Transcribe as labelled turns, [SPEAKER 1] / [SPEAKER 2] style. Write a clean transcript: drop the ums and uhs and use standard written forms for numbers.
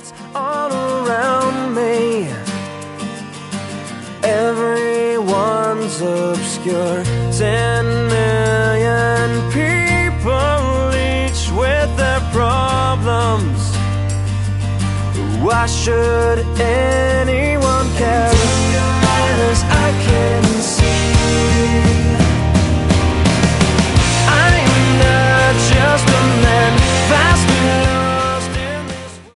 [SPEAKER 1] lights all around me. Everyone's obscure. 10 million people, each with their problems. Why should anyone care?